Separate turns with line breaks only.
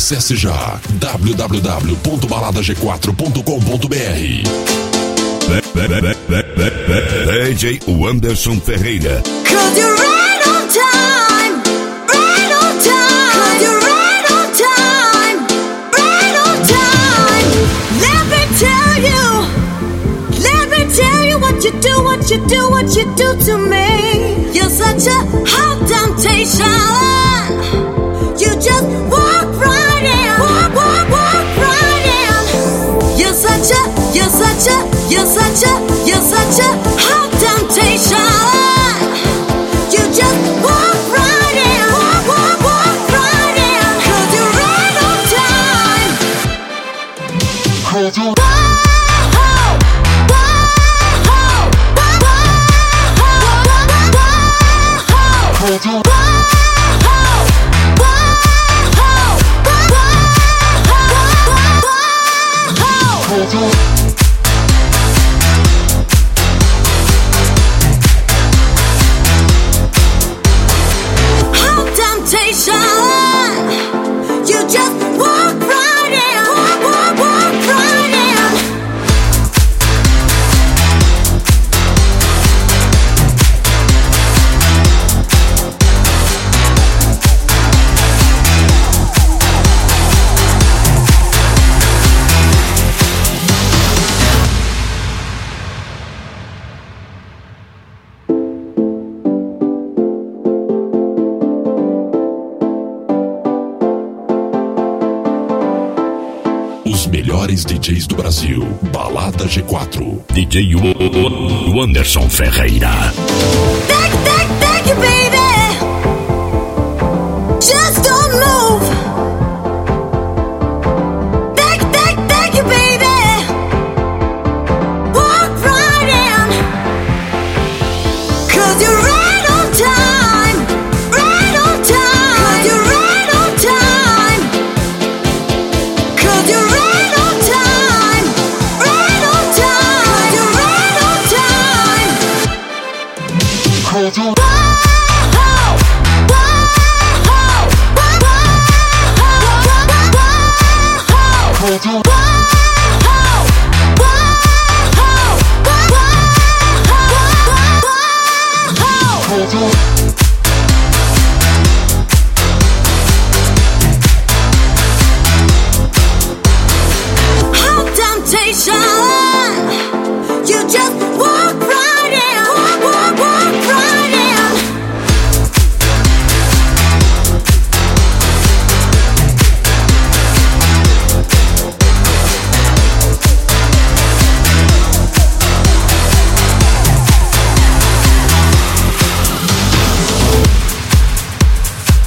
Acesse já www.baladag4.com.br. DJ Wanderson Ferreira.
Cause you're right on time, right on time. Cause you're right on time, right on time. Let me tell you what you do, what you do, what you do to me. You're such a hot temptation. You just walk right in, walk right in. You're such a hot temptation. You just walk right in, walk right in. Cause you're right on time. Cause you're
Os melhores DJs do Brasil. Balada G4.
DJ Wanderson Ferreira.
Thank you, baby. Just don't move. Thank you, baby. Walk right in. Cause you're right on time. Right on time. Cause you're right on time. Cause you're right on time. Right on time. You're right on time. Cause you're hot temptation.